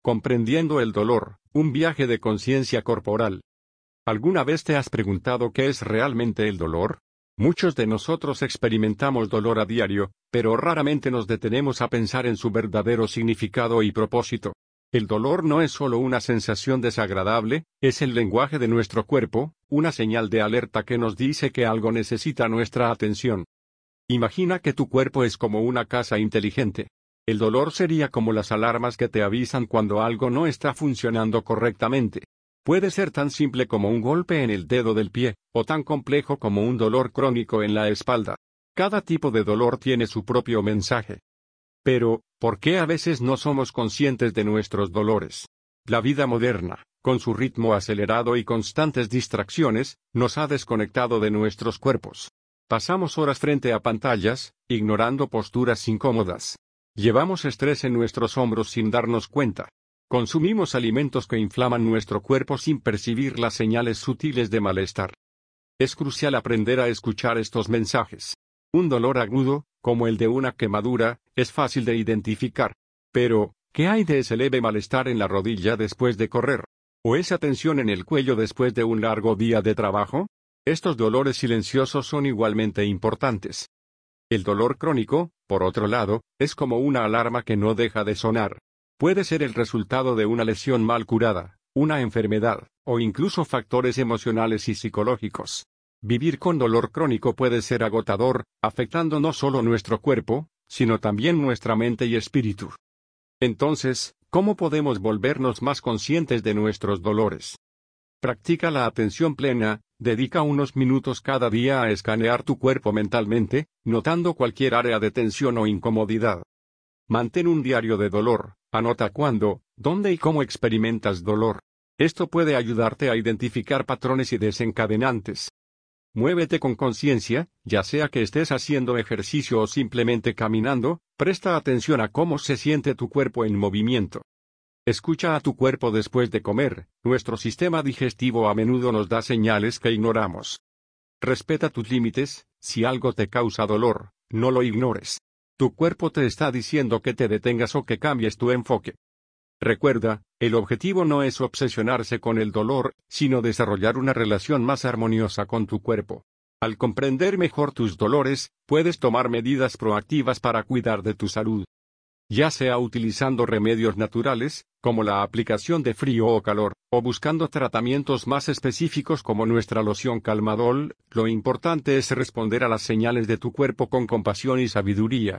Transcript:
Comprendiendo el dolor, un viaje de conciencia corporal. ¿Alguna vez te has preguntado qué es realmente el dolor? Muchos de nosotros experimentamos dolor a diario, pero raramente nos detenemos a pensar en su verdadero significado y propósito. El dolor no es solo una sensación desagradable, es el lenguaje de nuestro cuerpo, una señal de alerta que nos dice que algo necesita nuestra atención. Imagina que tu cuerpo es como una casa inteligente. El dolor sería como las alarmas que te avisan cuando algo no está funcionando correctamente. Puede ser tan simple como un golpe en el dedo del pie, o tan complejo como un dolor crónico en la espalda. Cada tipo de dolor tiene su propio mensaje. Pero, ¿por qué a veces no somos conscientes de nuestros dolores? La vida moderna, con su ritmo acelerado y constantes distracciones, nos ha desconectado de nuestros cuerpos. Pasamos horas frente a pantallas, ignorando posturas incómodas. Llevamos estrés en nuestros hombros sin darnos cuenta. Consumimos alimentos que inflaman nuestro cuerpo sin percibir las señales sutiles de malestar. Es crucial aprender a escuchar estos mensajes. Un dolor agudo, como el de una quemadura, es fácil de identificar. Pero, ¿qué hay de ese leve malestar en la rodilla después de correr? ¿O esa tensión en el cuello después de un largo día de trabajo? Estos dolores silenciosos son igualmente importantes. El dolor crónico, por otro lado, es como una alarma que no deja de sonar. Puede ser el resultado de una lesión mal curada, una enfermedad, o incluso factores emocionales y psicológicos. Vivir con dolor crónico puede ser agotador, afectando no solo nuestro cuerpo, sino también nuestra mente y espíritu. Entonces, ¿cómo podemos volvernos más conscientes de nuestros dolores? Practica la atención plena, dedica unos minutos cada día a escanear tu cuerpo mentalmente, notando cualquier área de tensión o incomodidad. Mantén un diario de dolor, anota cuándo, dónde y cómo experimentas dolor. Esto puede ayudarte a identificar patrones y desencadenantes. Muévete con conciencia, ya sea que estés haciendo ejercicio o simplemente caminando, presta atención a cómo se siente tu cuerpo en movimiento. Escucha a tu cuerpo después de comer, nuestro sistema digestivo a menudo nos da señales que ignoramos. Respeta tus límites, si algo te causa dolor, no lo ignores. Tu cuerpo te está diciendo que te detengas o que cambies tu enfoque. Recuerda, el objetivo no es obsesionarse con el dolor, sino desarrollar una relación más armoniosa con tu cuerpo. Al comprender mejor tus dolores, puedes tomar medidas proactivas para cuidar de tu salud. Ya sea utilizando remedios naturales, como la aplicación de frío o calor, o buscando tratamientos más específicos como nuestra loción Calmadol, lo importante es responder a las señales de tu cuerpo con compasión y sabiduría.